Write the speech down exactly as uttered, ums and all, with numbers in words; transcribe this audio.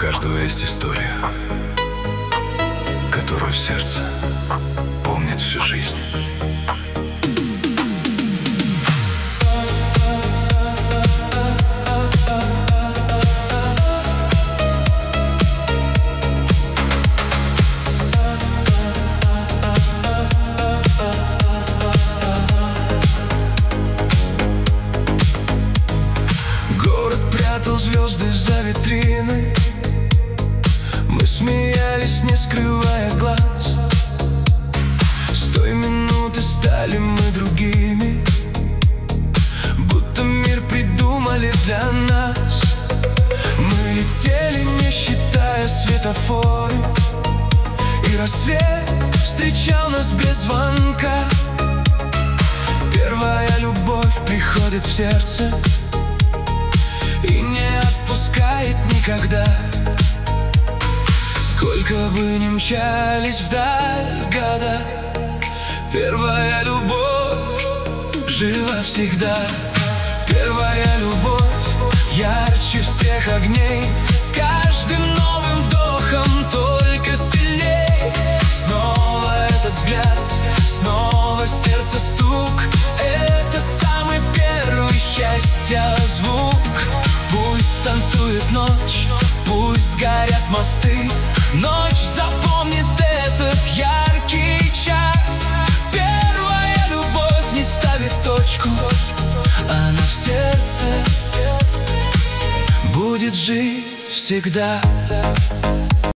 каждого есть история, которую в сердце помнит всю жизнь. Прятал звезды за витрины, мы смеялись, не скрывая глаз. С той минуты стали мы другими, будто мир придумали для нас. Мы летели, не считая светофоры, и рассвет встречал нас без звонка. Первая любовь приходит в сердце и не отпускает никогда. Сколько бы ни мчались вдаль года, первая любовь жива всегда. Первая любовь ярче всех огней, с каждым новым вдохом только сильней. Снова этот взгляд, снова сердце стук, это самый первый счастья звук. Пусть танцует ночь, пусть горят мосты, ночь запомнит этот яркий час. Первая любовь не ставит точку, она в сердце будет жить всегда.